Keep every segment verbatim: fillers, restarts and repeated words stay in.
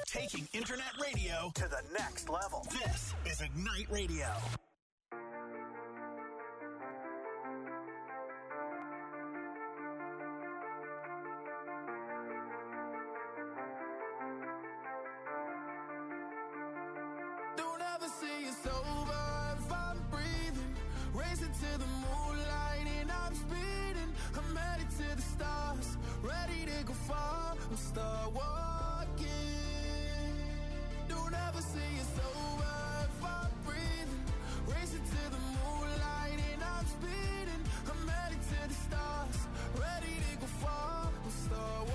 Taking internet radio to the next level. This is Ignite Radio. Don't ever say it's over if I'm breathing. Racing to the moonlight and I'm speeding. I'm headed to the stars, ready to go far. I'm start walking. Don't ever say it's over if I'm breathing. Racing to the moonlight and I'm speeding. I'm headed to the stars, ready to go far. I'm start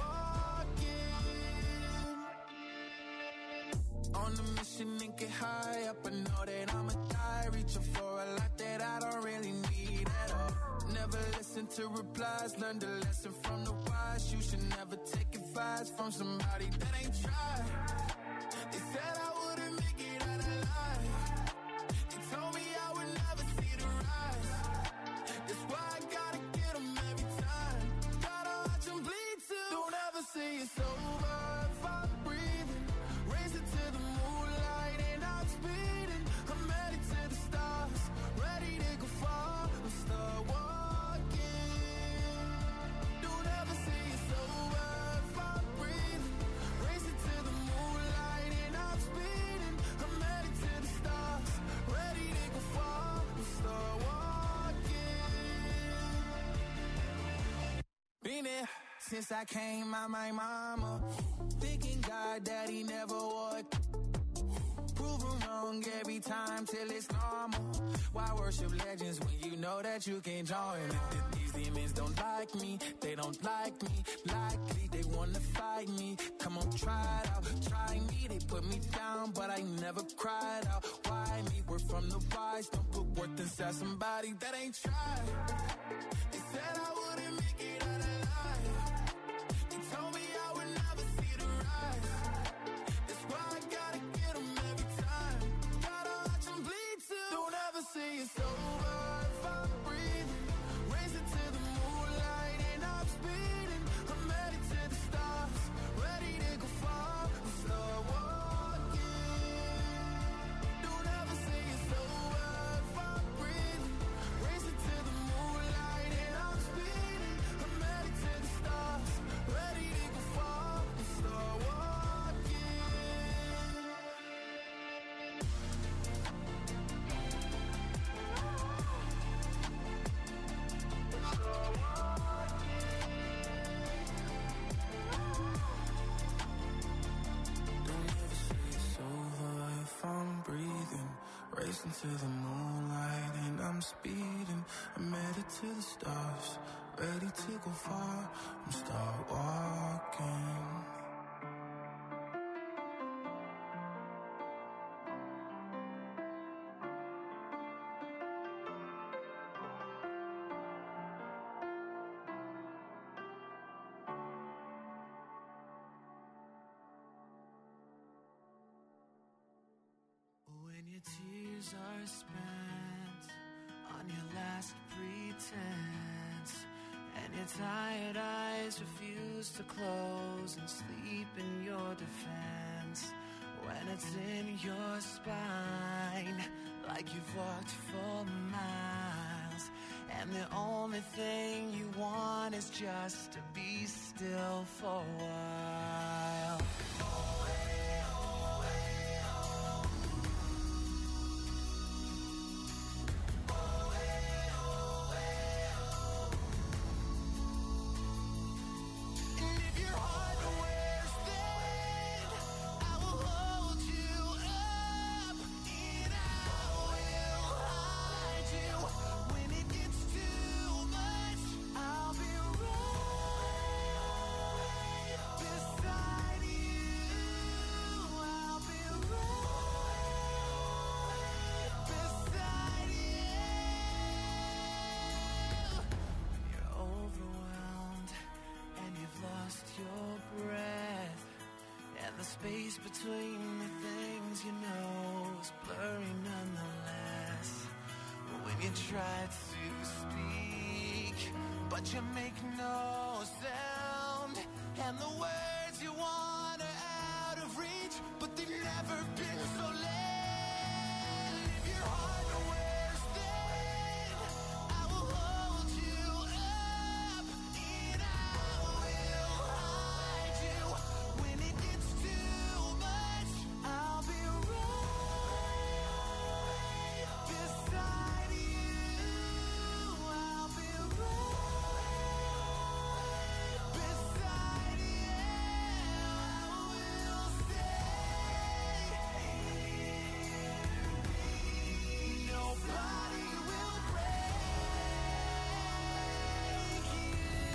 walking. On a mission and get high up, I know that I'ma die. Reaching for a lot that I don't really need at all. Never listen to replies, learn the lesson from the wise. You should never take advice from somebody that ain't tried. They said I wouldn't make it out alive. They told me I would never see the rise. That's why I gotta get them every time. Gotta watch them bleed too. Don't ever say it's over if I'm breathing. Racing to the moonlight and I'm speeding. I'm headed to the stars, ready to go far. I'm start walking. Don't ever say it's over if I'm breathing. Racing to the moonlight and I'm speeding. I'm headed to the stars, ready to go far. I'm start walking. Been there since I came out my mama. Thinking God that he never would. Proven wrong every time till it's normal. Why worship legends when you know that you can't join? These demons don't like me, they don't like me. Likely they wanna fight me. Come on, try it out, try me. They put me down, but I never cried out. Why me? We're from the wise. Don't put worth inside somebody that ain't tried. They said I wouldn't make it out alive. They told me I would never see the rise. That's why I gotta get them every time. Gotta watch them bleed too. Don't ever say it's over if I'm breathing. Racing to the moonlight and I'm speeding. I'm headed to the stars, ready to go far. I'm start walking. Don't ever say it's over if I'm breathing. Racing to the moonlight and I'm speeding. I'm headed to the stars, ready to go far. I'm start walking. Don't ever say it's over if I'm breathing. Racing to the moonlight and I'm speeding. I'm headed to the stars, ready to go far. I'm start walking. When your tears are spent on your last pretense, and your tired eyes refuse to close and sleep in your defense, when it's in your spine like you've walked for miles, and the only thing you want is just to be still for a while. Space between the things you know is blurry nonetheless. When you try to speak, but you make no sound, and the words you want are out of reach. much, but they've never been so late. If your heart to where stand, I will hold you up and I will hide you. When it gets too much, I'll be right beside you. I'll be right beside you. I will stay. Nobody will break you.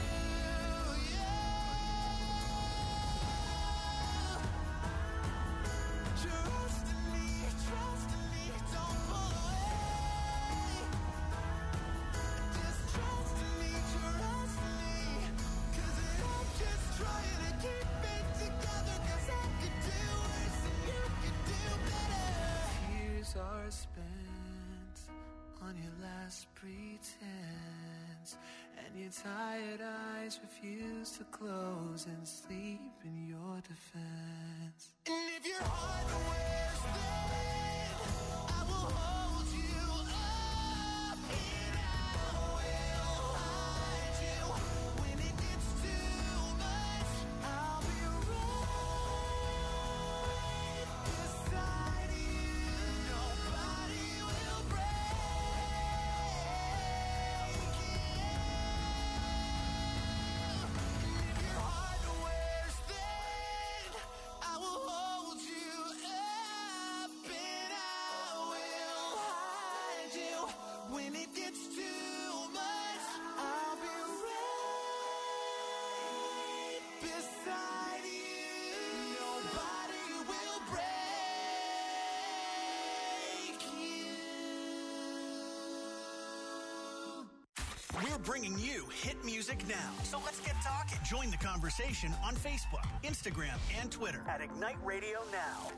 Yeah. Trust in me, trust in me, don't pull away. Just trust in me, trust in me. 'Cause I'm just trying to keep it together. 'Cause I could do worse and you could do better. Tears are spent on your last pretense, and your tired eyes refuse to close and sleep in your defense. And if your heart where stand, I will hold you up and I will hide you. When it gets too much, I'll be right beside you. Nobody will break you. And if your heart where stand, I will hold you up and I will hide you. When it gets too much, I'll be right beside you. Nobody will break you. We're bringing you hit music now. So let's get talking. Join the conversation on Facebook, Instagram, and Twitter at Ignite Radio Now.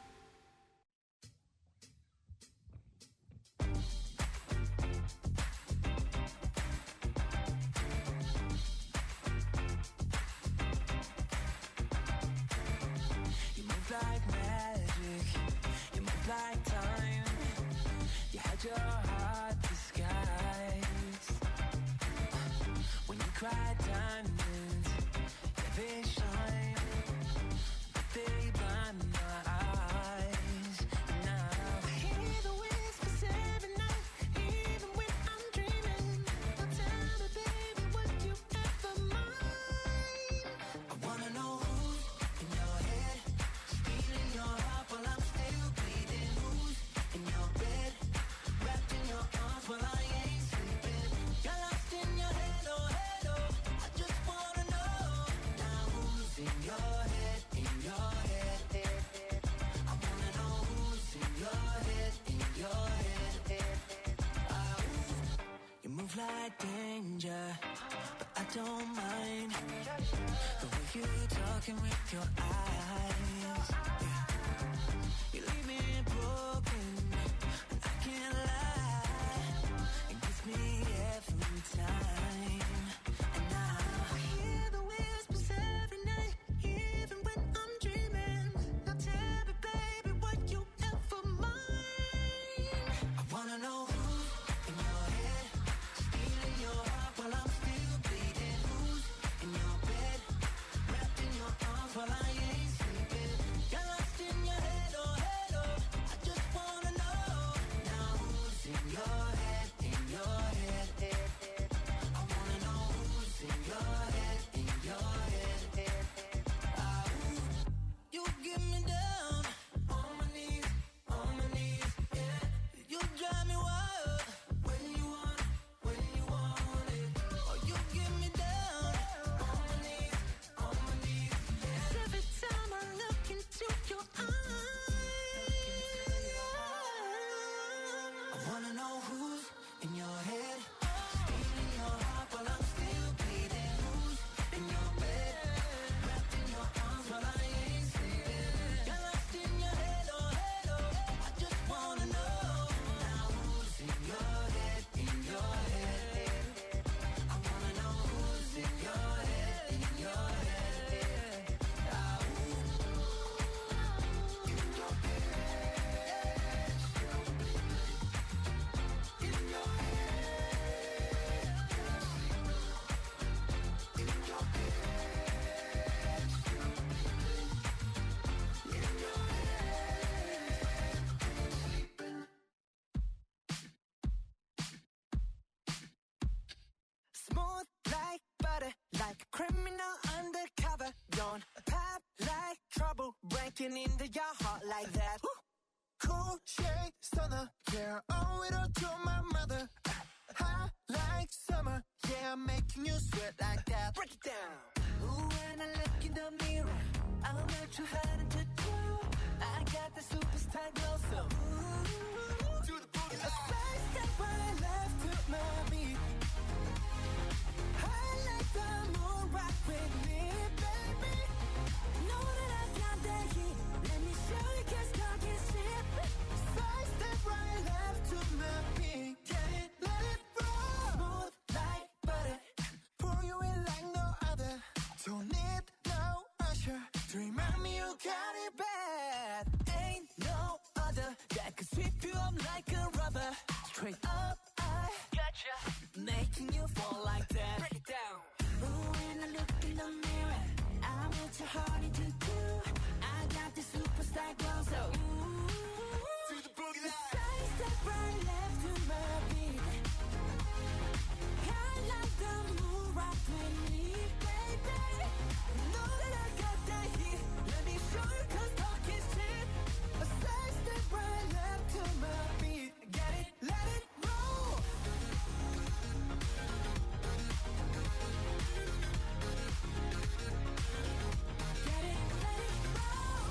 You move like magic, you move like time. You had your heart disguised. When you cry diamonds, yeah, they shine, but they blind my eyes. Now I hear the whispers every night, even when I'm dreaming. Now tell me, baby, what you ever mind? I wanna know who's in your head, stealing your heart while I'm still bleeding. Who's in your bed, wrapped in your arms while I ain't sleeping. You're lost in your head, oh head, oh. I just wanna know now who's in your head, in your head. I wanna know who's in your head, in your head. Ah, you move like danger, but I don't mind the way you talking with your eyes. Yeah. You leave me broken, and I can't lie. It gets me every time. And now I hear the whispers every night, even when I'm dreaming. Now tell me, baby, what you ever mind. I wanna know who's in your head, stealing your heart while I'm still bleeding. Who's in your bed, wrapped in your arms while I ain't sleeping. You're lost butter, like a criminal undercover. Don't pop like trouble, breaking into your heart like that. Cool shade stunner, yeah, owe it all to my mother. Hot like summer, yeah, I'm making you sweat like that. Break it down. Ooh, when I look in the mirror, I'm not too hard to do. I got the superstar glow, so ooh, To the boogie a side step right left to my beat. I like the moon rock with me, baby. Know that I got that heat. Let me show you, 'cause talk is cheap. Side step right left to my beat. Get it, let it roll. Smooth like butter. Pour you in like no other. Don't need no usher to remind me you got it bad. Ain't no other that could sweep you up like a rubber. Straight up, I gotcha, making you fall like that. Break it down. Ooh, when I look in the mirror, I'm what your heart into do. I got the superstar glow, so ooh, To the boogie line. side step right left to my beat. I like the moon rock with me, baby. Know that I got that heat. Let me show you, 'cause talk is cheap. A side step right left to my beat. Get it, let it roll. Get it, let it roll.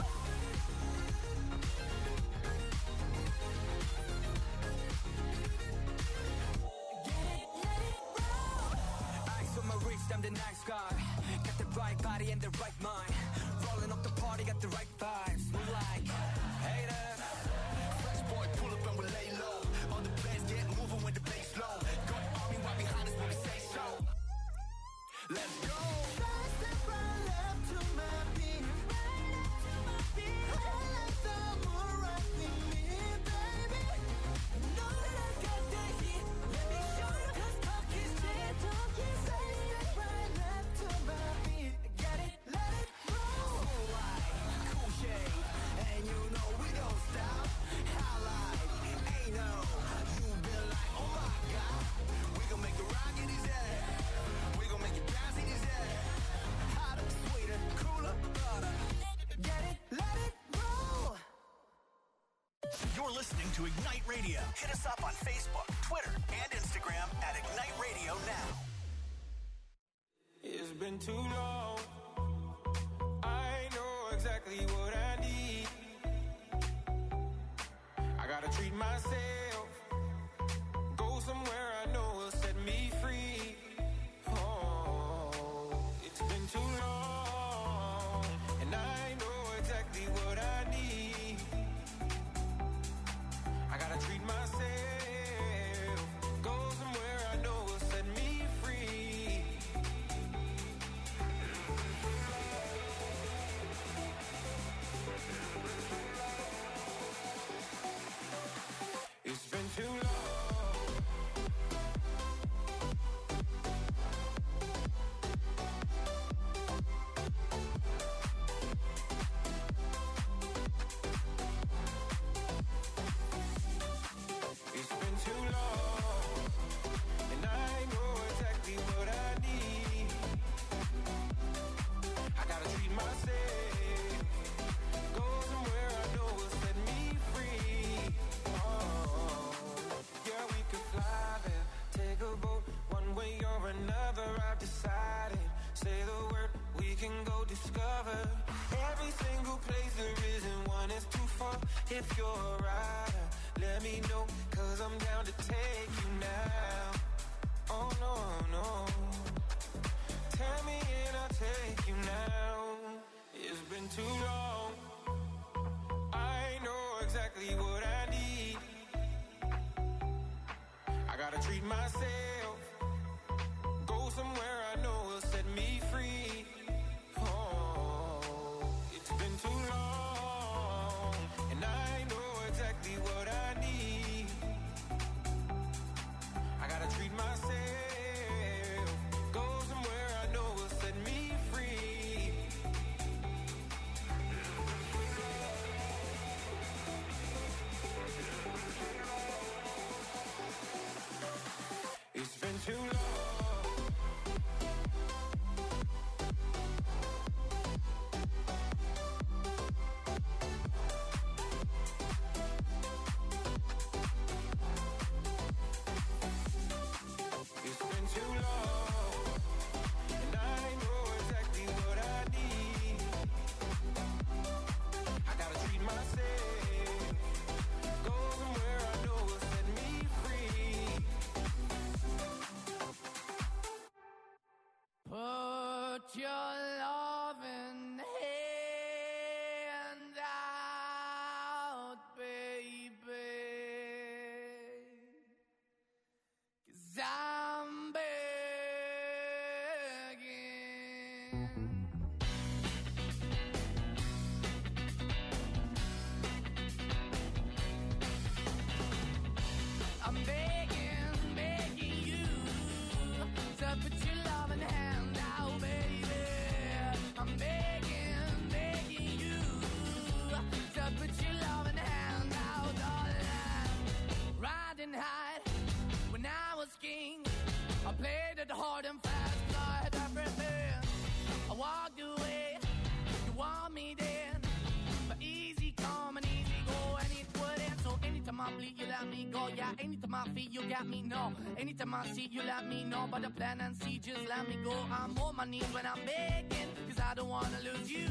Get it, let it roll. Eyes on my wrist, I'm the nice guy. Got the right body and the right mind. Rolling up the party, got the right vibes. Move like haters. Fresh boy, pull up and we lay low. All the players get moving with the bass low. Got army right behind us when we say so. Let's go. Side step right left to my beat. Right up to my feet. I like the moon rock with me, baby. Know that I got that heat. Let me show you, 'cause talk is cheap. Talk is Side step right left to my beat. Get it, let it roll. Moonlight, cool shade, and you know we don't stop. Highlight, ain't no, you been like, oh my god. We gon' make the rock in his head. We gon' make it bounce in his head. Hotter, sweeter, cooler, butter. Get it, let it roll. You're listening to Ignite Radio. Hit us up on Facebook, Twitter, and Instagram at Ignite Radio Now. It's been too long. I know exactly what I need. I gotta treat myself. Go somewhere I know will set me free. Oh, it's been too long. And I know exactly what I need. I gotta treat myself. Go somewhere I know will set me free. It's been too long. It's been too long, and I know exactly what I need. I gotta treat myself. Go somewhere I know will set me free. Oh, yeah, we could fly there, take a boat, one way or another. I've decided. Say the word, we can go discover every single place. There isn't one that's too far. If you're a rider, let me know, 'cause I'm down to take you now. Oh no, no. Tell me and I'll take you now. It's been too long. I know exactly what I need. I gotta treat myself. Go somewhere I know will set me free. Oh, it's been too long, and I know exactly what I need. I gotta treat myself. Go somewhere I know will set me free. It's been too long. I'm begging, begging you to put your loving hand out, baby. I'm begging, begging you to put your loving hand out, darling. Riding high when I was king, I played it hard and fast, I had everything. I walked away, you want me then, but easy come and easy go, and it wouldn't. So anytime I bleed, you let me go. Yeah, anytime I feel, you got me, no. Anytime I see, you let me know. But the plan and see, just let me go. I'm on my knees when I'm begging, cause I don't wanna lose you.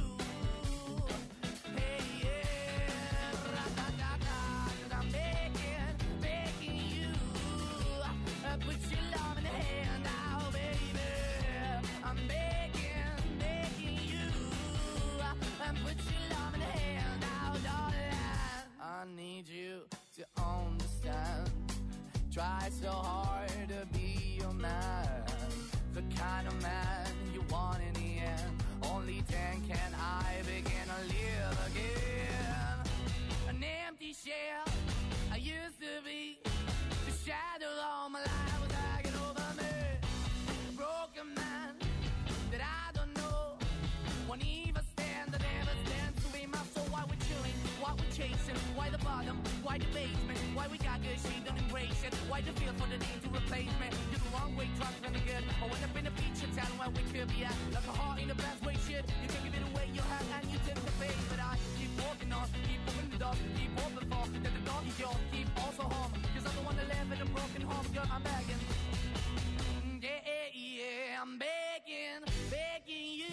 Hey, yeah, ra-da-da-da, cause I'm begging, begging you. Uh, put your love in the hand out, baby. I'm begging, begging you. Uh, and put your love in the hand out, darling. I need you to understand. Try so hard to be your man, the kind of man you want in the end. Only then can I begin to live again. An empty shell I used to be, the shadow all my life was hanging over me. A broken man that I don't know won't even stand, that never stands to be my soul. Why we're chilling, why we're chasing, why the bottom, why the basement, why we got good, she don't embrace it, why the feel for the need to replace me. You're the wrong way, trying to be good. I went up in a feature town where we could be at, like a heart in the best way, shit. You can give it away, you have, and you tend to pay. But I keep walking on, keep opening the door, keep open for that the door is yours, keep also home, cause I'm the one that live in a broken home, girl, I'm begging. Yeah, yeah, yeah, I'm begging, begging you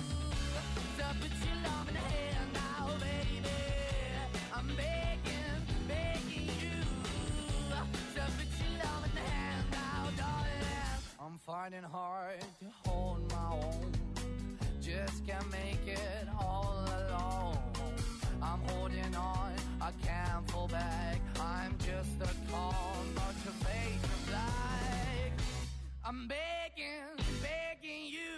to put your love in the hand now, baby. I'm begging, begging you to put your love in the hand now, darling. I'm fighting hard to hold my own, just can't make it all alone. I'm holding on, I can't fall back. I'm just a call, not to fake the black. I'm begging, begging you,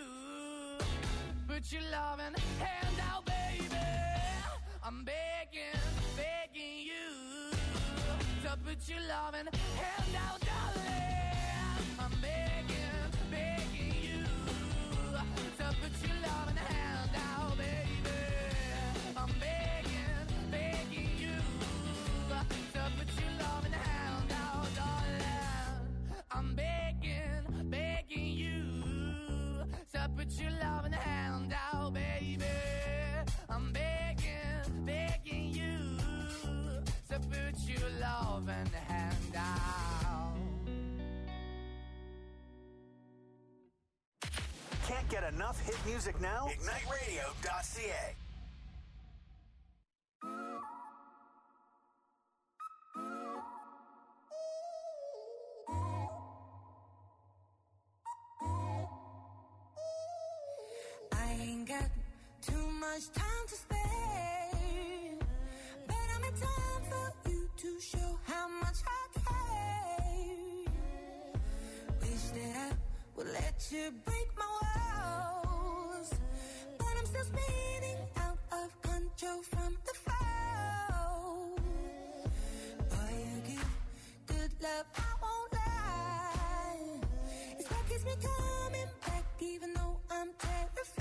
put your loving hand out, baby. I'm begging, begging you to put your loving hand out, darling. I'm begging, begging you to put your loving hand out, baby. I'm begging, begging you to put your loving hand out, darling. I'm begging, begging you to put your loving hand out, baby. I'm begging, begging you to put your loving hand out. Can't get enough hit music now? Ignite Radio dot C A. I ain't got too much time to spare, but I'm in time for you to show how much I care. Wish that I would let you break my walls, but I'm still spinning out of control from the fall. Boy, you give good love, I won't lie. It's what keeps me coming back, even though I'm terrified.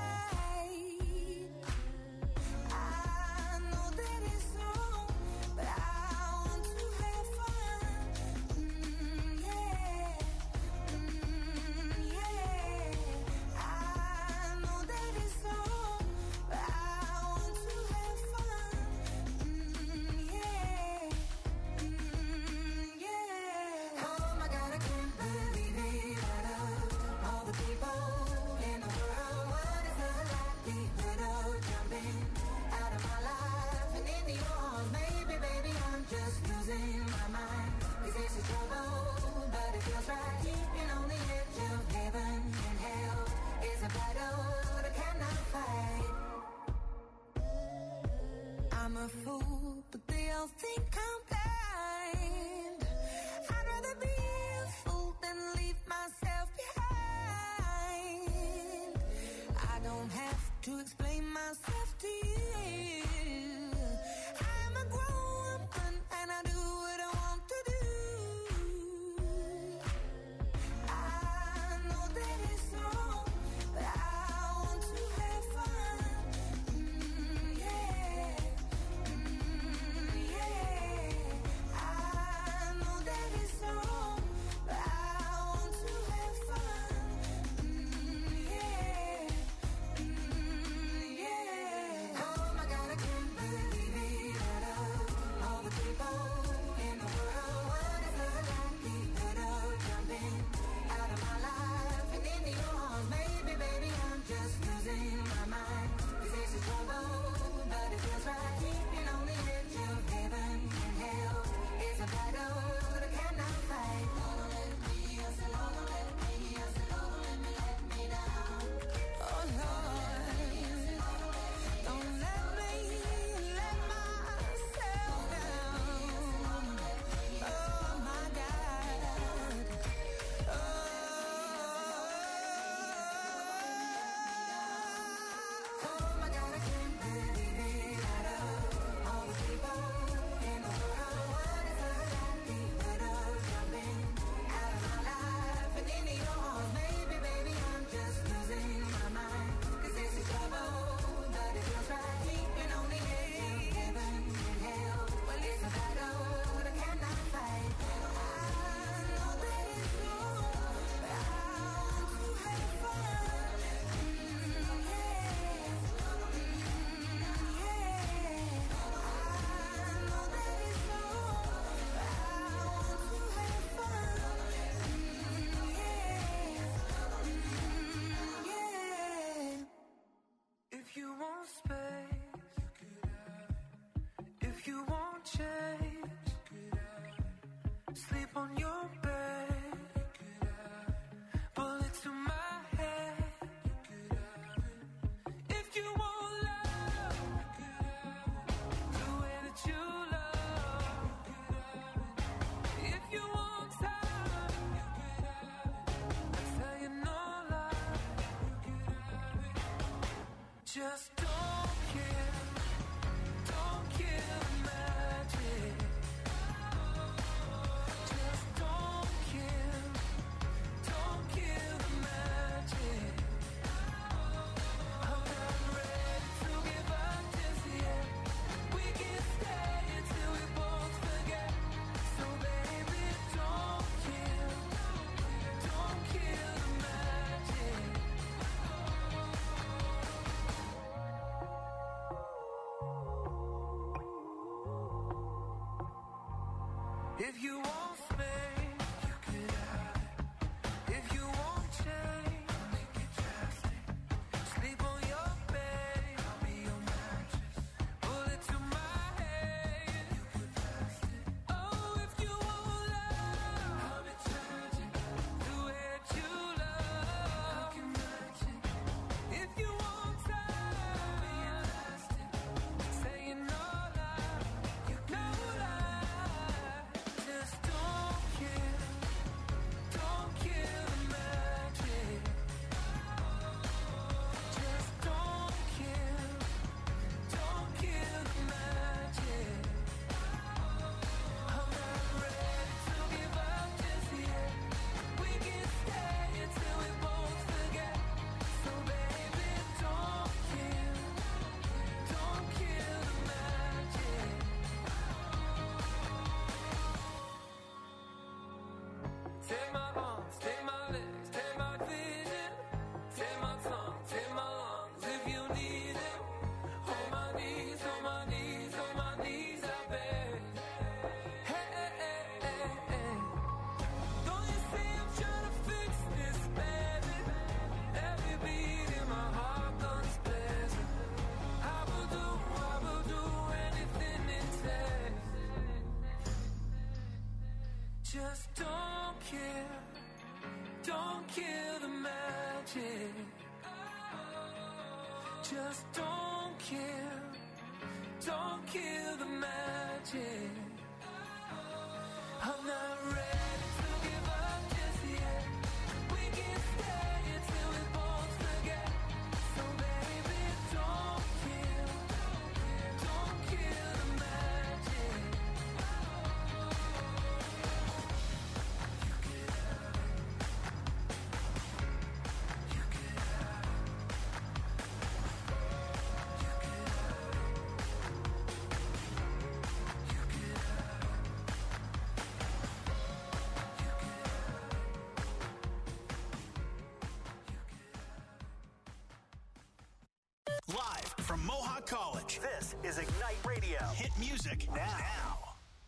I know that it's wrong, but I want to have fun. Mm, yeah, mm, yeah. I know that it's wrong, but I want to have fun. Mm, yeah, mm, yeah. Oh my God, I can't believe it. I love all the people in the world. What is the likelihood of jumping out of my life and into yours? Maybe, baby, I'm just losing my mind. 'Cause this is trouble, but it feels right. Keeping on the edge of heaven and hell is a battle that I cannot fight. I'm a fool, but they all think I'm blind. I'd rather be a fool than leave myself behind. I to explain myself to you. I'm a grown woman and I do what I want to do. I know that it's wrong, but I want to have fun. Mm, yeah, mm, yeah. I know that it's wrong, but I want to have fun. Mm, yeah, mm, yeah. Oh my God, I can't believe it. Out of all the people in the world, what is the likelihood of jumping out of my life and into your arms? Maybe, baby, I'm just losing my mind. 'Cause this is trouble, but it feels right. Keeping on the edge of heaven and hell is a battle that I cannot fight. Don't let me, I said, oh, don't let me, I said, oh, don't let me let me down. Oh Lord, don't let me let myself down. Oh my God. Oh, oh my God, I can't believe it. Out of all the people in the world, what is the likelihood of jumping out of my life and into your arms? Maybe, baby, I'm just losing my mind. 'Cause this is trouble, but it feels right. Keeping on the edge of heaven and hell. Well, it's a battle that I cannot fight. I know that it's wrong, but I want to have fun. Mm, yeah, mm, yeah. I know that it's wrong, but I want to have fun. Mm, yeah, mm, yeah. If you want space, if you want change, sleep on your bed, bullet to my head. If you want love, the way that you love. If you want time, I tell you no lie. Just don't kill, don't kill the magic. Just don't kill, don't kill the magic. I'm not ready to give up just yet. We can stay until we both forget. So baby, don't kill, don't kill the magic. If you want space, you could have it. If you want change, I'll make it drastic. Sleep on your bed, I'll be your mattress. Bullet to my head, you could blast it. Oh, if you want love, I'll be tragic. The way that you love, I can match it. If you want time, I'll be elastic. Saying no lie, you no lie. Just don't kill, don't kill the magic. Just don't kill, don't kill the magic. I'm not ready to give up just yet. We can stay until we both forget. So baby, don't kill, don't kill the magic. Take my arms, take my legs, take my vision, take my tongue, take my lungs if you need it. On my knees, on my knees, on my knees, I beg. Hey, hey, hey, hey, hey. Don't you see I'm trying to fix this, baby? Every beat in my heart guns blazing. I will do, I will do anything it takes. Just don't kill, don't kill the magic. Just don't kill, don't kill the magic. I'm not ready to give up just yet. We can stay until we both forget. So baby, Live from Mohawk College, this is Ignite Radio. Hit music now. now.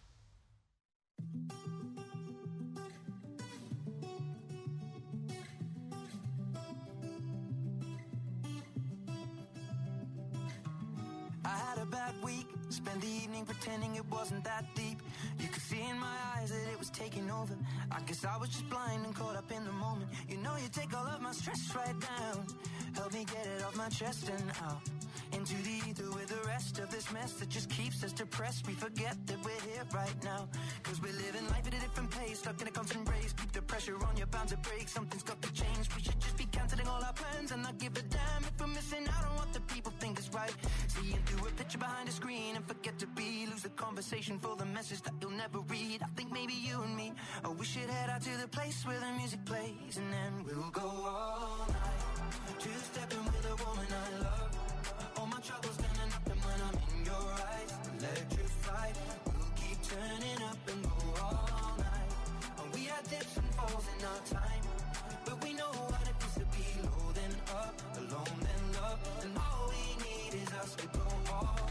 I had a bad week, spent the evening pretending it wasn't that deep. You could see in my eyes that it was taking over. I guess I was just blind and caught up in the moment. You know you take all of my stress right down. Help me get it off my chest and out into the ether with the rest of this mess that just keeps us depressed. We forget that we're here right now, cause we're living life at a different pace, stuck in a constant race. Keep the pressure on, you're bound to break. Something's got to change. We should just be cancelling all our plans and not give a damn if we're missing out on what the people think is right. Seeing through a picture behind a screen and forget to be, lose the conversation for the message that you'll never read. I think maybe you and me, oh, we should head out to the place where the music plays, and then we'll go all night, two-stepping with a woman I love. All my troubles gonna nothing when I'm in your eyes. Electrified, we'll keep turning up and go all night. And we had dips and falls in our time, but we know what it is to be low then up, alone then love. And all we need is us to go all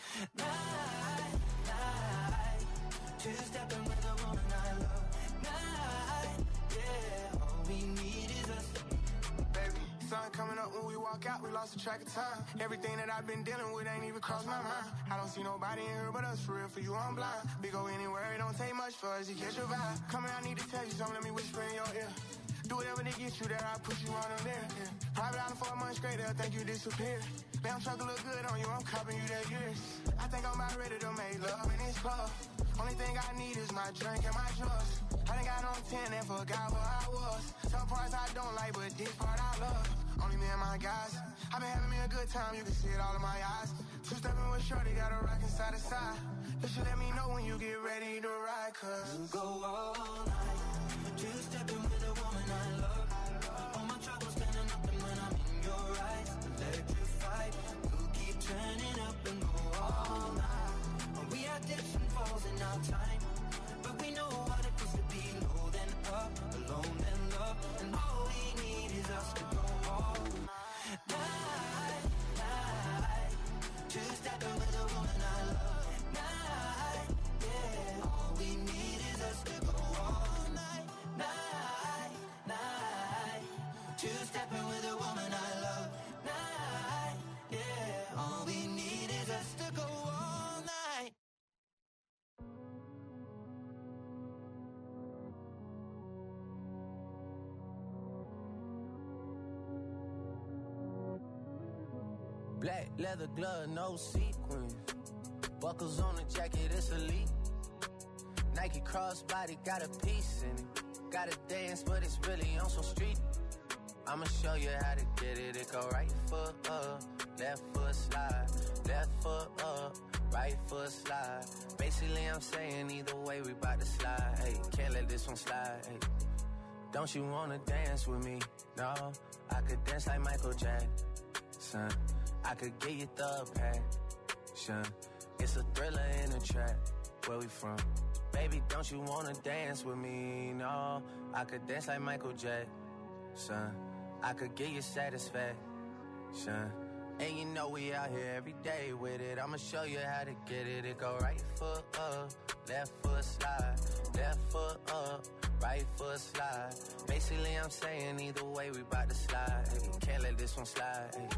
night, night. Two-stepping with a woman I love. Night, yeah, all we need is us. Baby, sun coming up when we walk out, we lost the track of time. Everything that I've been dealing with ain't even crossed my mind. I don't see nobody in here but us, for real, for you I'm blind. We go anywhere, it don't take much for us to catch your vibe. Come here, I need to tell you something, let me whisper in your ear. Do whatever to get you there, I put you on them there. Yeah. Private island for a month straight, they'll think you disappeared. Damn truck look good on you, I'm copping you that years. I think I'm about ready to make love in this club. Only thing I need is my drink and my drugs. I done got on ten and forgot where I was. Some parts I don't like, but this part I love. Only me and my guys. I've been having me a good time, you can see it all in my eyes. Two-stepping with shorty, got a rockin' side to side. You should let me know when you get ready to ride, cause we'll go all night, two-stepping with a woman I love. All my troubles gonna nothing when I'm in your eyes. Electrified, we'll keep turning up and go all night. And we had dips and falls in our time, but we know what it is to be low then up, alone then love. And all we need is us to go all night, night. Two-stepping with a woman I love. Night, yeah, all we need is us to go all night, night, night. Two-stepping with a woman I love. Night, yeah, all we need is us to go all night. Black leather glove, no sequins. Buckles on the jacket, it's elite. Nike crossbody, got a piece in it. Gotta dance, but it's really on some street. I'ma show you how to get it. It go right foot up, left foot slide. Left foot up, right foot slide. Basically, I'm saying either way, we bout to slide. Hey, can't let this one slide. Hey, don't you wanna dance with me? No, I could dance like Michael Jackson. I could get you the passion. It's a thriller in a trap. Where we from? Baby, don't you wanna dance with me? No, I could dance like Michael Jackson. I could get you satisfaction. And you know we out here every day with it. I'ma show you how to get it. It go right foot up, left foot slide. Left foot up, right foot slide. Basically, I'm saying either way, we bout to slide. Hey, can't let this one slide. Hey.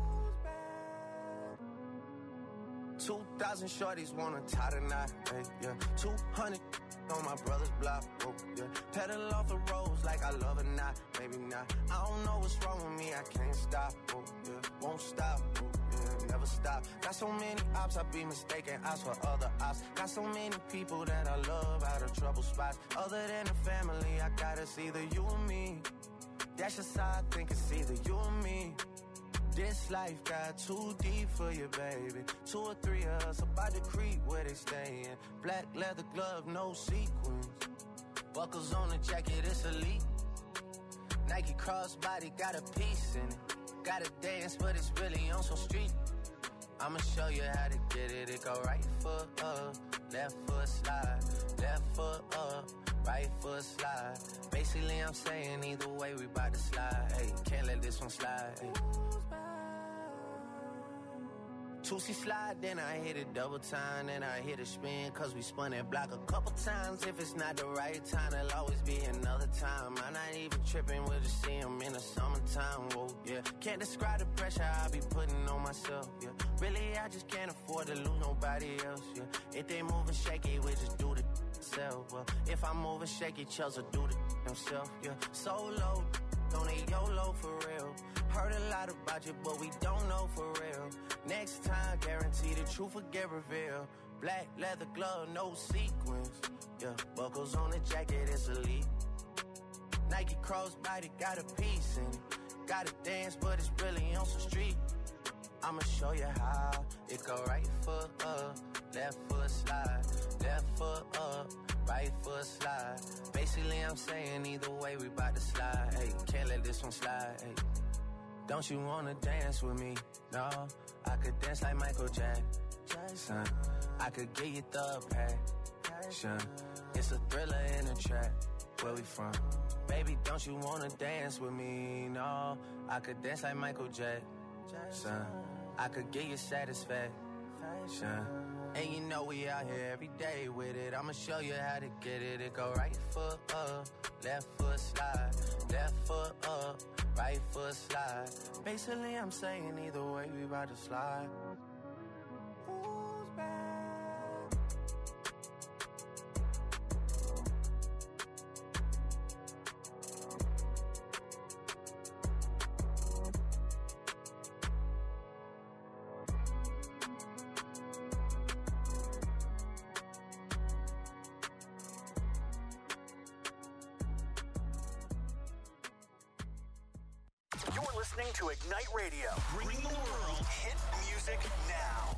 Two thousand shorties wanna tie the knot, hey, yeah. Two hundred on my brother's block, oh, yeah. Pedal off the roads like I love it, not, maybe not. I don't know what's wrong with me, I can't stop, oh, yeah. Won't stop, oh, yeah, never stop. Got so many ops, I be mistaken ops for other ops. Got so many people that I love out of trouble spots. Other than the family, I got it's either you or me. That's just how I think it's either you or me. This life got too deep for you, baby. Two or three of us about to creep where they stayin'. Black leather glove, no sequins. Buckles on the jacket, it's elite. Nike crossbody, got a piece in it. Gotta dance, but it's really on some street. I'ma show you how to get it. It go right foot up, left foot slide. Left foot up, right foot slide. Basically, I'm saying either way, we bout to slide. Hey, can't let this one slide. Hey. Two-C slide, then I hit it double time, then I hit a spin, cause we spun that block a couple times. If it's not the right time, there'll always be another time. I'm not even tripping, we'll just see him in the summertime, whoa, yeah. Can't describe the pressure I be putting on myself, yeah. Really, I just can't afford to lose nobody else, yeah. If they moving shaky, we just do the self, well. If I'm moving shaky, Chelsea do the himself, yeah. Solo, don't need YOLO for real. Heard a lot about you, but we don't know for real. Next time, guarantee the truth will get revealed. Black leather glove, no sequins. Yeah, buckles on the jacket, it's elite. Nike crossbody got a piece in it. Gotta dance, but it's really on some street. I'ma show you how. It go right foot up, left foot slide. Left foot up, right foot slide. Basically, I'm saying either way, we bout to slide. Hey, can't let this one slide, hey. Don't you wanna dance with me? No, I could dance like Michael Jackson. I could get you the passion. It's a thriller in a track. Where we from? Baby, don't you wanna dance with me? No, I could dance like Michael Jackson. I could get you satisfaction. And you know we out here every day with it. I'ma show you how to get it. It go right foot up, left foot slide. Left foot up, right foot slide. Basically, I'm saying either way, we about to slide. Who's back? Listening to Ignite Radio, bringing the world hit music now.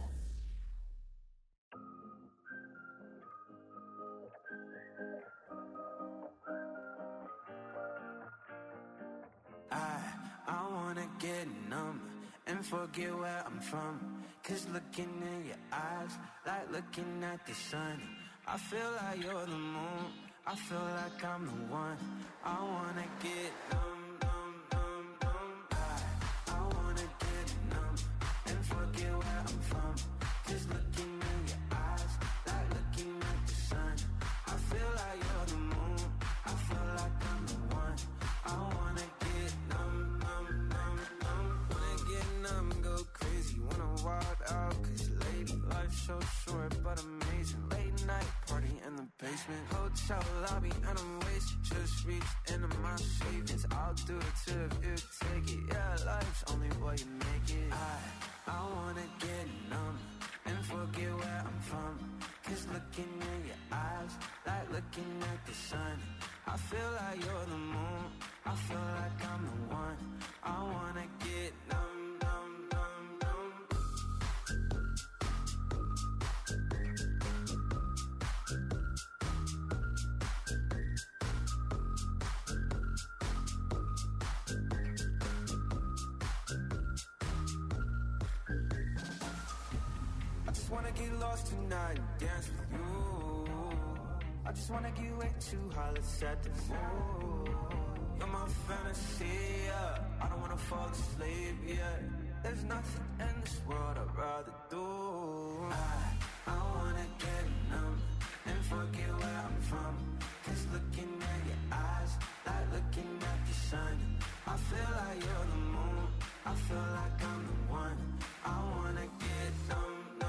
I, I wanna get numb and forget where I'm from. Cause looking in your eyes, like looking at the sun. I feel like you're the moon, I feel like I'm the one. I wanna get numb. Forget where I'm from. Just looking in your eyes, like looking at the sun. I feel like you're the moon, I feel like I'm the one. I wanna get numb, numb, numb, numb. Wanna get numb, go crazy, wanna wild out. Cause lady, life's so short but amazing. Late night party in the basement, hotel lobby and I'm wasted. Just reached into my savings, I'll do it too if you take it. Yeah, life's only what you make it. I I wanna get numb and forget where I'm from. Cause looking in your eyes, like looking at the sun. I feel like you're the moon, I feel like I'm the one. I wanna get numb, numb, numb, numb. I just wanna get lost tonight and dance with you. I just wanna get way too high, let's set the mood. You're my fantasy, yeah. I don't wanna fall asleep, yeah. There's nothing in this world I'd rather do. I, I wanna get numb and forget where I'm from. Cause looking at your eyes, like looking at the sun. I feel like you're the moon, I feel like I'm the one. I wanna get numb.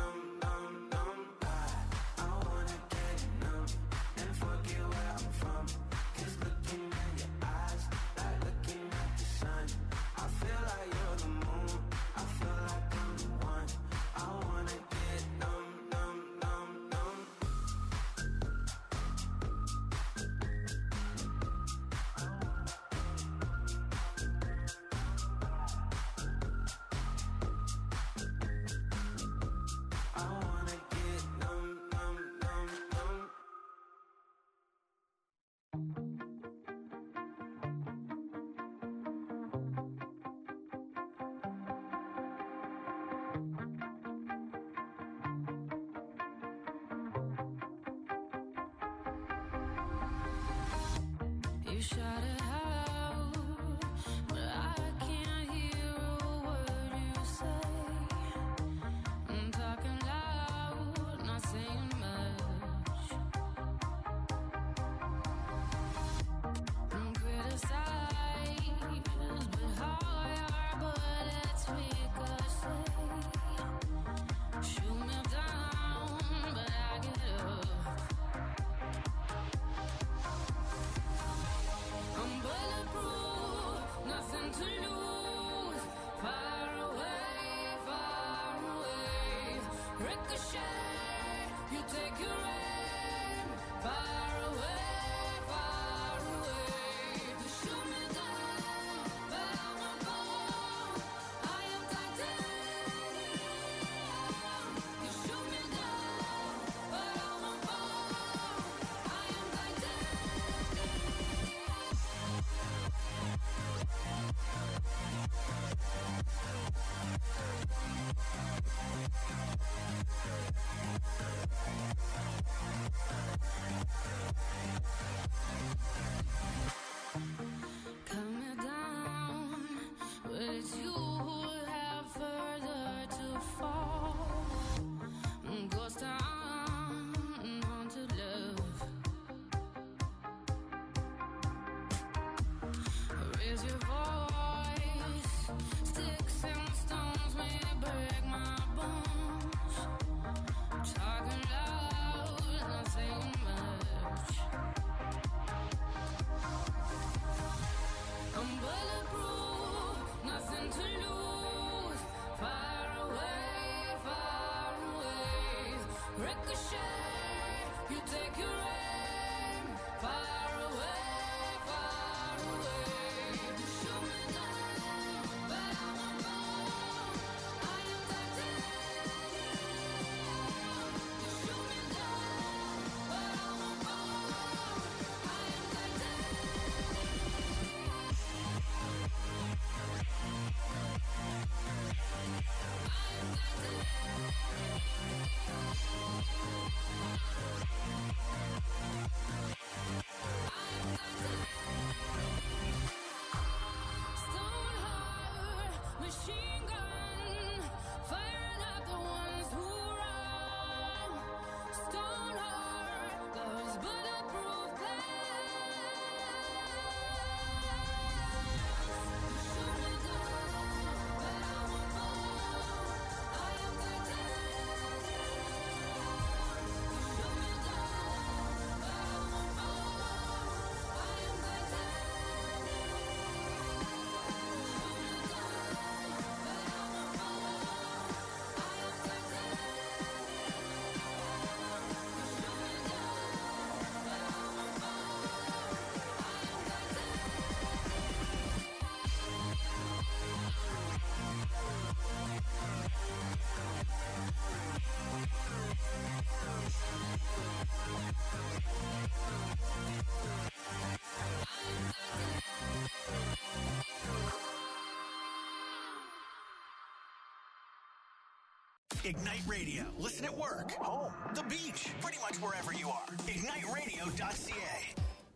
Shout it out, but I can't hear a word you say. Ricochet, you take your aim far away, far away. You shoot me down, but I won't fall. I am titanium. You shoot me down, but I won't fall. I am cut me down, but it's you who have further to fall. Ghost town, haunted love. Raise your voice, sticks and stones may break my bones. Talking loud, nothing much. I'm bulletproof, nothing to lose. Far away, far away. Ricochet, you take your aim. Far away, far away. You shoot me down, but I won't fall. I am titanium. You shoot me down, but I won't fall. I am Stone heart, machine gun, firing at the ones who run. Stone heart, love's bulletproof glass. Shoot me down, but I won't fall. I am titanium. Shoot me down, but I won't fall. I am Ignite Radio. Listen at work, home, the beach, pretty much wherever you are. ignite radio dot c a.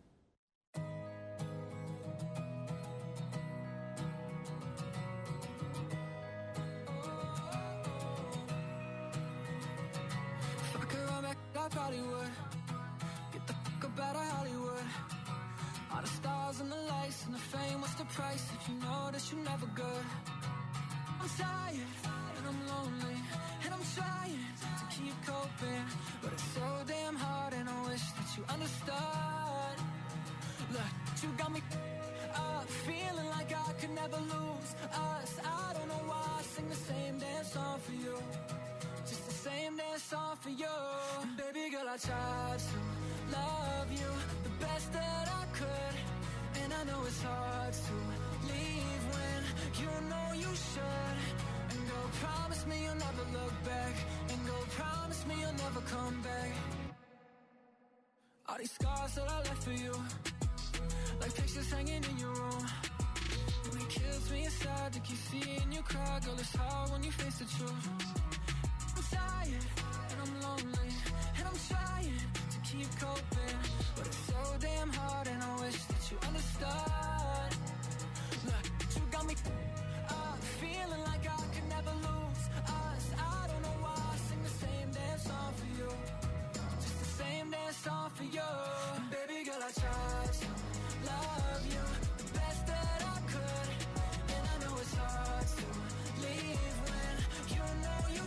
If I could run back, I probably would. Get the fuck up out of Hollywood. All the stars and the lights and the fame, what's the price if you know that you're never good? I'm tired and I'm lonely and I'm trying to keep coping, but it's so damn hard and I wish that you understood. Look, you got me up, feeling like I could never lose us. I don't know why I sing the same damn song for you, just the same damn song for you. And baby girl, I tried to love you the best that I could, and I know it's hard to leave when you know you should. And go promise me you'll never look back, and go promise me you'll never come back. All these scars that I left for you, like pictures hanging in your room, and it kills me inside to keep seeing you cry. Girl, it's hard when you face the truth. I'm tired and I'm lonely and I'm trying to keep coping, but it's so damn hard and I wish that you understood. Look, you got me up, feeling like I could never lose us. I don't know why I sing the same damn song for you, just the same damn song for you. And baby girl, I tried to love you the best that I could, and I know it's hard to leave when you know you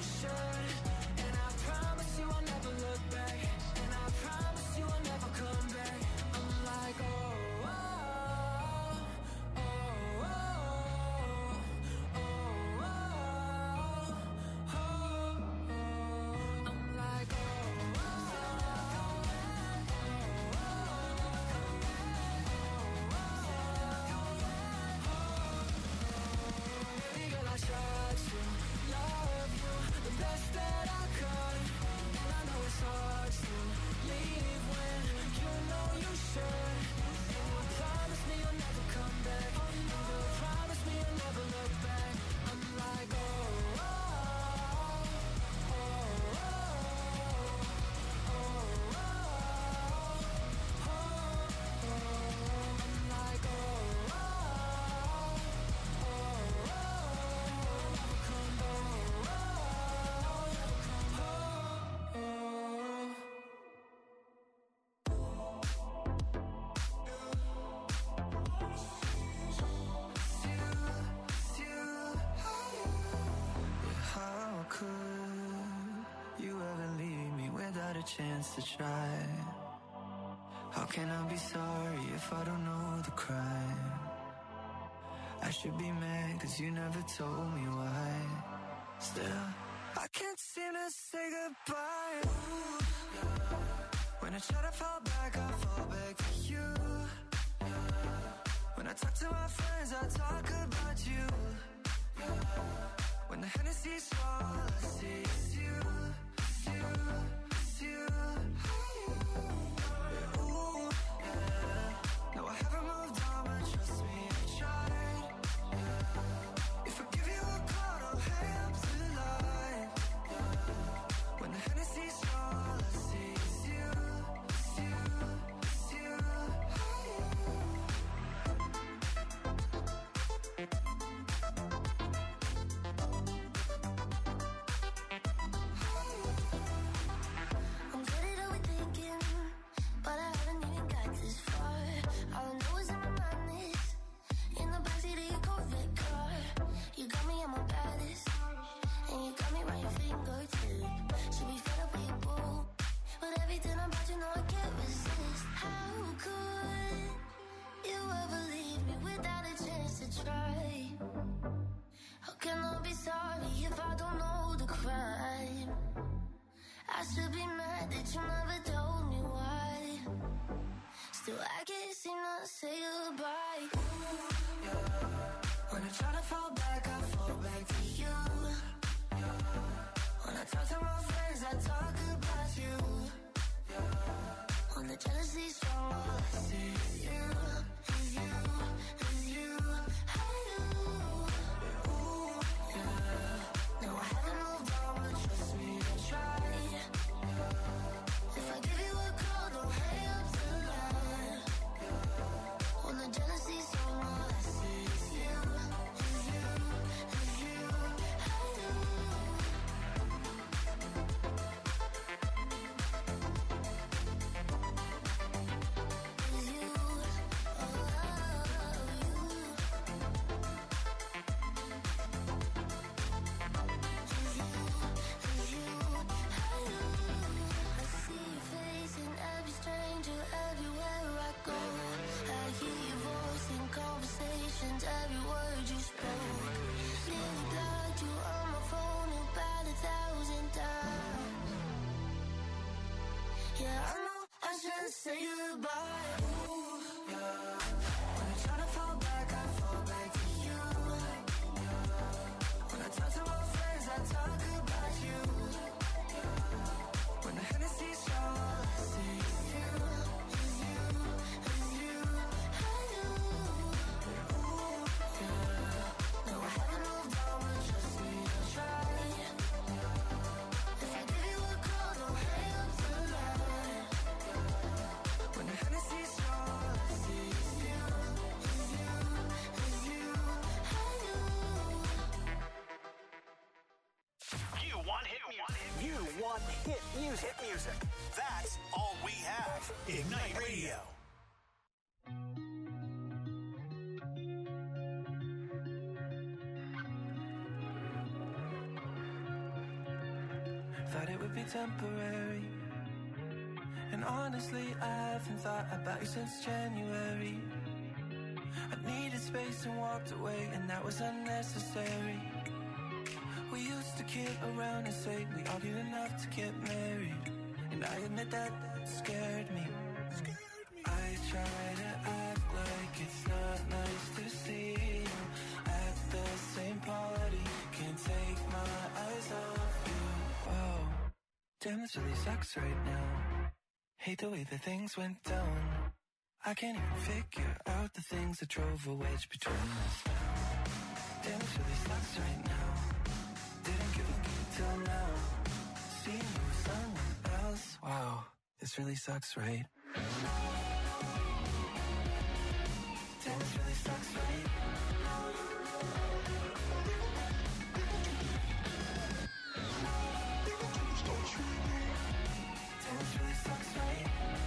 a chance to try. How can I be sorry if I don't know the crime? I should be mad cause you never told me why. Still, I can't seem to say goodbye. Ooh, yeah. When I try to fall back, I fall back to you. Yeah. When I talk to my friends, I talk about you. Yeah. When the Hennessy's all I see is you, it's you, it's you. Yeah, ooh, yeah. No, I haven't moved on, but trust me, I tried. Yeah. If I give you a call, don't hang up tonight. Yeah. When the Hennessy's all I see is you, it's you, it's you. I'm good at overthinking, but I haven't even got this far. All I know is in my mind is in the backseat of your Corvette car. You got me at my baddest, and you got me right your fingertip. Should be fed up with you, boo, but everything about you know I can't resist. How could you ever leave me without a chance to try? How can I be sorry if I don't know the crime? I should be mad that you never told me why. Still, I can't seem to say goodbye. Ooh, yeah. When I try to fall back, I fall back to you. Yeah. When I talk to my friends, I talk about you. Yeah. When the jealousy's strong, all I see is you, is you, is you. Hey, you. Yeah, ooh, yeah. No, I haven't moved on, but trust me, I tried. If I give you a call, don't hang up tonight. When the jealousy's strong, all I see is you, is you, is you. Hey, you. Is you, oh, you. Is you, hey, you. I see your face in every stranger, everywhere I go. I hear your voice in conversations, every word you spoke. Nearly blocked you on my phone about a thousand times. Yeah, I know I should say goodbye. Ooh, yeah. When I try to fall back, I fall back to you. Yeah. When I talk to my friends, I talk about you. Yeah. When the Hennessy's strong, all I see is you, is you, is you. Hey, you. Yeah, ooh, yeah. No, I haven't moved on, but trust me, I tried. If I give you a call, don't hang up tonight. When the Hennessy's strong, all I see is you, is you, is you. Hey, you. You want hit music. You want hit music. Hit music. That's all we have. Ignite Radio. Thought it would be temporary, and honestly I haven't thought about you since January. I needed space and walked away, and that was unnecessary. We used to kid around and say we argued enough to get married, and I admit that scared me. I try to act like it's not nice to see you at the same party. Can't take my eyes off you. Whoa, damn, this really sucks right now. Hate the way that things went down. I can't even figure out the things that drove a wedge between us now. Damn, this really sucks right now. Didn't give a good till now. Seeing you with someone else. Wow, this really sucks, right? Damn, this really sucks, right? Damn, this really sucks, right?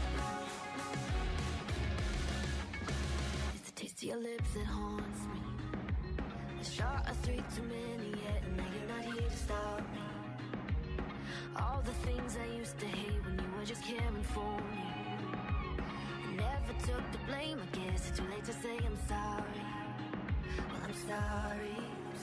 It's the taste of your lips that haunts me. A shot of three too many yet, and now you're not here to stop me. All the things I used to hate when you never just caring for you. Never took the blame, I guess it's too late to say I'm sorry. Well, I'm sorry.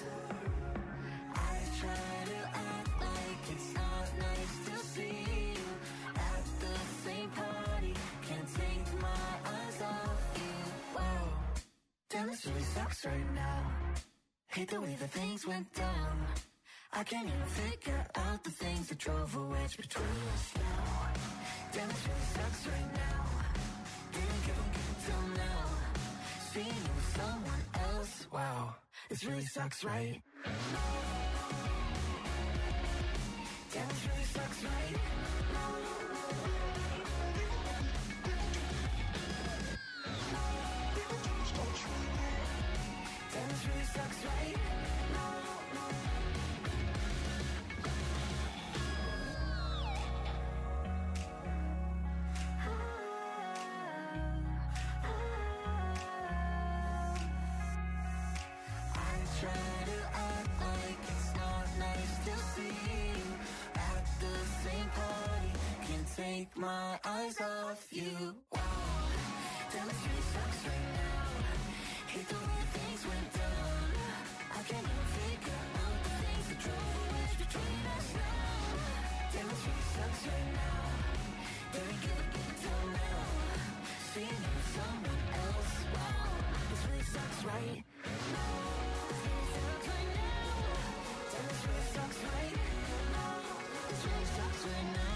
I try to act like it's not nice to see you at the same party. Can't take my eyes off you. Wow, damn, this really sucks right now. Hate the way that things went down. I can't even figure out the things that drove a wedge between us now. Damn, this really sucks right now. Didn't give a give till now. Seeing you with someone else, wow, this really sucks, right? Damn, this really sucks, right? Damn, this really sucks, right? Take my eyes off you. Wow, damn, this really sucks right now. Hate the way things went down. I can't even figure out the things that drove a wedge between us now. Damn, this really sucks right now. Didn't give a good till now. Seeing you with someone else. Wow, this really sucks right now. This really sucks right now. Damn, this really sucks right now. This really sucks right now.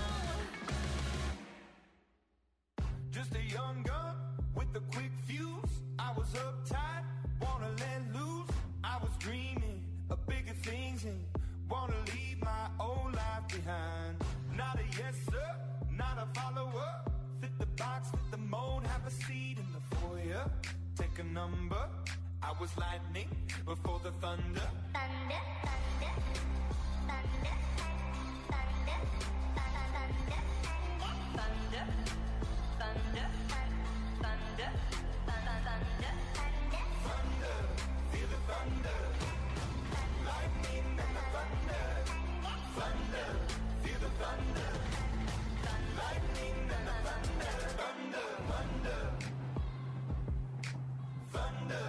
Just a young gun with a quick fuse. I was uptight, wanna let loose. I was dreaming of bigger things and wanna leave my old life behind. Not a yes sir, not a follower. Fit the box, fit the mold, have a seat in the foyer. Take a number. I was lightning before the thunder. Thunder, thunder, thunder, thunder, thunder, thunder. Thunder, thunder, thunder, thunder, thunder, feel the thunder, lightning and the thunder, thunder, feel the thunder, lightning and the thunder, thunder, thunder, thunder.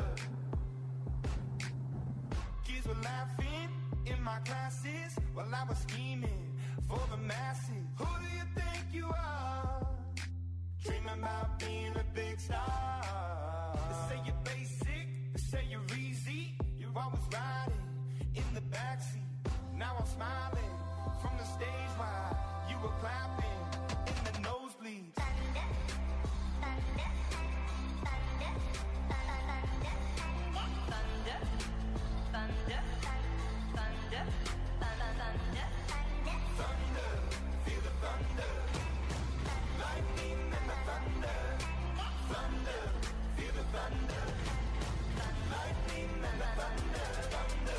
Kids were laughing in my classes while I was scheming for the masses. Who do you think you are? Dreaming about being a big star. They say you're basic, they say you're easy. You're always riding in the backseat. Now I'm smiling from the stage while you were clapping in the nosebleeds. Thunder, thunder, thunder, thunder, thunder, thunder, thunder, thunder, thunder, feel the thunder, lightning and the thunder, thunder, feel the thunder, lightning and the thunder, thunder.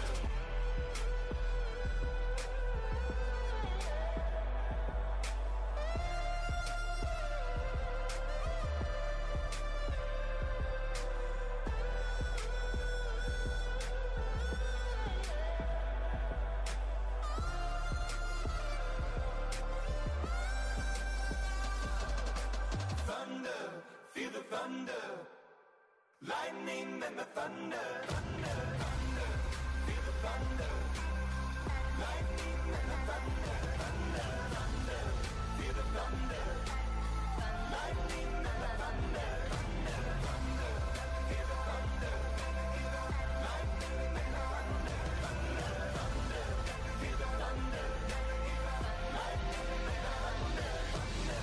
Feel the thunder, lightning and the thunder, thunder, thunder. Feel the thunder, lightning and the thunder, thunder, thunder. Feel the thunder, lightning and the thunder, thunder, thunder. Feel the thunder, lightning and the thunder, thunder, thunder. Feel the thunder, lightning and the thunder, thunder.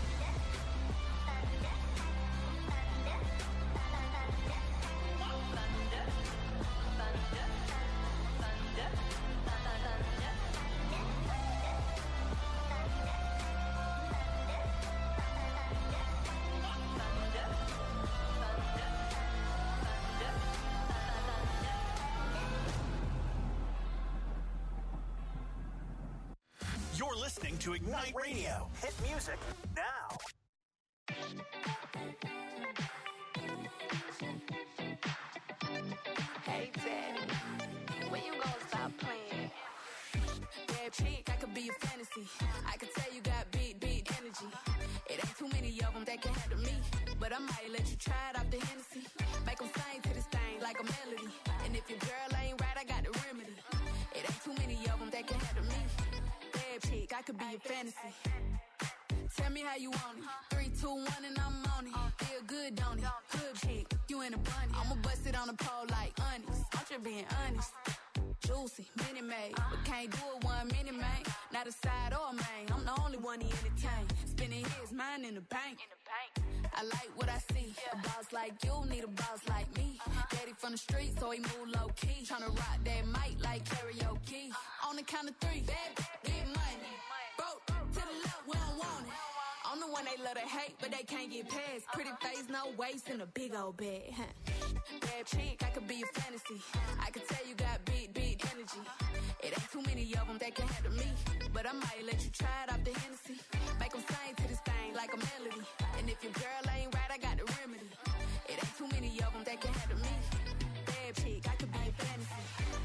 You're listening to Ignite Radio. Hit music now. Hey, Daddy, when you gonna stop playing? Bad chick, I could be a fantasy. I could tell you got big, big energy. but I might let you try it off the Hennessy. Make them sing to this thing like a melody. And if your girl ain't right, I got the remedy. It ain't too many of them that can handle me. Bad chick, I could be your fantasy. Tell me how you want it. Three, two, one, and I'm on it. Feel good, don't it? Hood chick, you in a bunny. I'ma bust it on the pole like honest. I'm just being honest. Juicy, mini made, but can't do it one minute, man. Not a side or a main. I'm the only one he entertain. Spinning his mind in the bank. I like what I see. A boss like you need a boss like me. Daddy from the street, so he move low key. Tryna rock that mic like karaoke. On the count of three, bad, get money. Broke to the left, we don't want it. I'm the one they love to hate, but they can't get past. Pretty face, no waist, and a big old bag. Bad chick, I could be a fantasy. I could tell you got big, big energy. It ain't too many of them that can handle me. But I might let you try it off the Hennessy. Make them sing to this thing like a melody. And if your girl ain't right, I got the remedy. It ain't too many of them that can handle me. Bad chick, I could be a fantasy.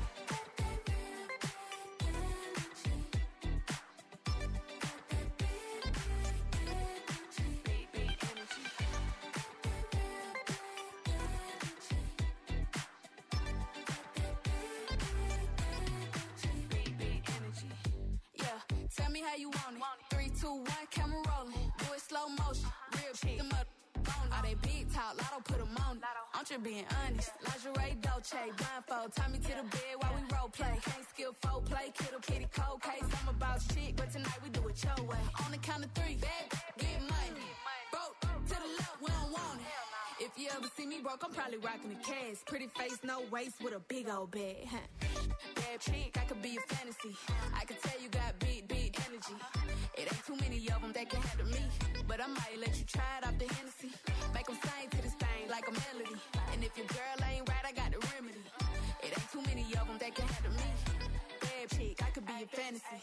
Tell me how you want it. Three, two, one, camera rolling. Do it slow motion. Real chick, them up on it. All they big talk, Lotto put them on it. I'm just being honest. Lingerie, Dolce, blindfold. Tie me to the bed while we role play. Can't skill folk play, kiddo, kitty, cold case. I'm a boss chick, but tonight we do it your way. On the count of three, bad, get money. Broke to the left, we don't want it. If you ever see me broke, I'm probably rocking the cash. Pretty face, no waist, with a big old bag. Bad chick, I could be a fantasy. I could tell you got big, big energy. It ain't too many of them that can handle me. But I might let you try it off the Hennessy. Make them sing to this thing like a melody. And if your girl ain't right, I got the remedy. It ain't too many of them that can handle me. Bad chick, I could be a fantasy.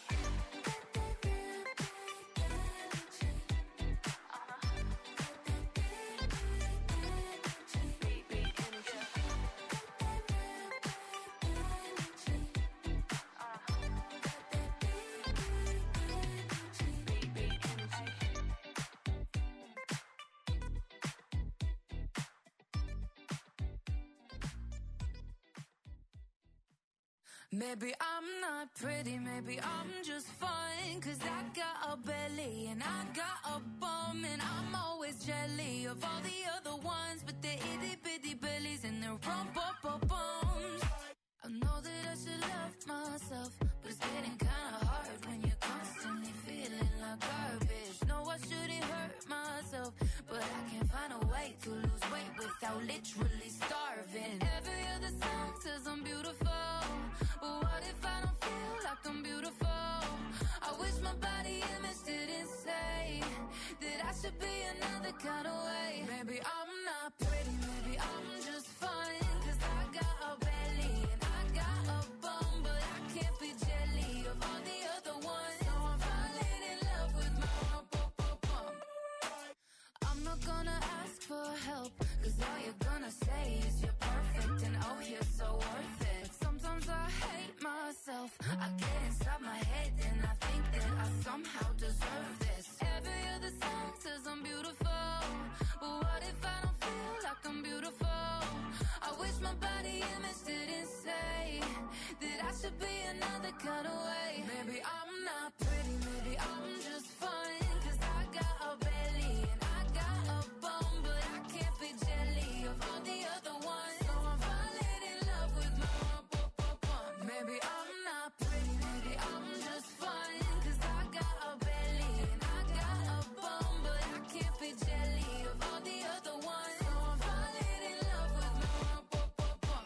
Maybe I'm not pretty, maybe I'm just fine. Cause I got a belly and I got a bum. And I'm always jelly of all the other ones. But they're itty bitty bellies and they're rump up up bums. I know that I should love myself, but it's getting kinda hard when you're constantly feeling like garbage. No, I shouldn't hurt myself, but I can't find a way to lose weight without literally starving. Every other song says I'm beautiful, but what if I don't feel like I'm beautiful? I wish my body image didn't say that I should be another kind of way. Maybe I'm not pretty, maybe I'm just fine. Cause I got a belly and I got a bum, but I can't be jelly of all the other ones. So I'm falling in love with my rump up up bum. I'm not gonna ask for help, cause all you're gonna say is you're perfect and oh you're so worth it. Sometimes I hate myself, I get inside my head and I think that I somehow deserve this. Every other song says I'm beautiful, but what if I don't feel like I'm beautiful? I wish my body image didn't say that I should be another kind of way. Maybe I'm not pretty, maybe I'm just fine. Cause I got a belly and I got a bum, but I can't be jelly of all the other ones. So I'm falling in love with my rump up up bum. Maybe I'm not pretty, maybe I'm just fine. Cause I got a belly and I got a bum, but I can't be jelly of all the other ones. So I'm falling in love with my rump up up bum.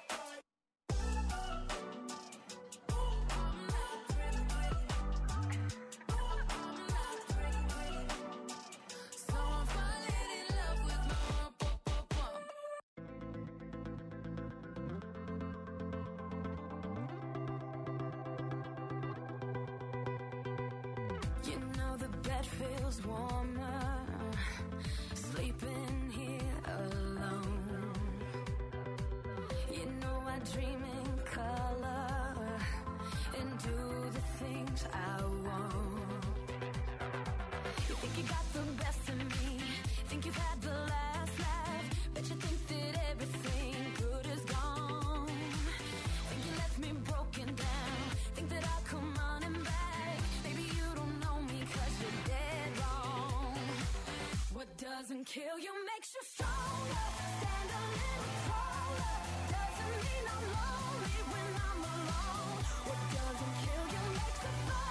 So I'm falling in love with my rump up up bum. You know the bed feels warmer, sleeping here alone. You know I dream in color and do the things I want. You think you got the best of me, think you've had the last doesn't kill you makes you stronger. Stand a little taller. Doesn't mean I'm lonely when I'm alone. What doesn't kill you makes a fire.